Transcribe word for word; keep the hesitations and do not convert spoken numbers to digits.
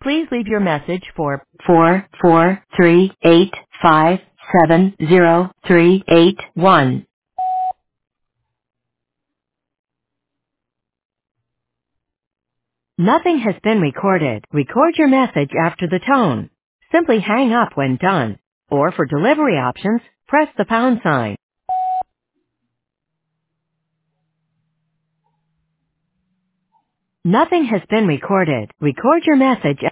Please leave your message for four four three eight five seven zero three eight one. Nothing has been recorded. Record your message after the tone. Simply hang up when done. Or for delivery options, press the pound sign. Nothing has been recorded. Record your message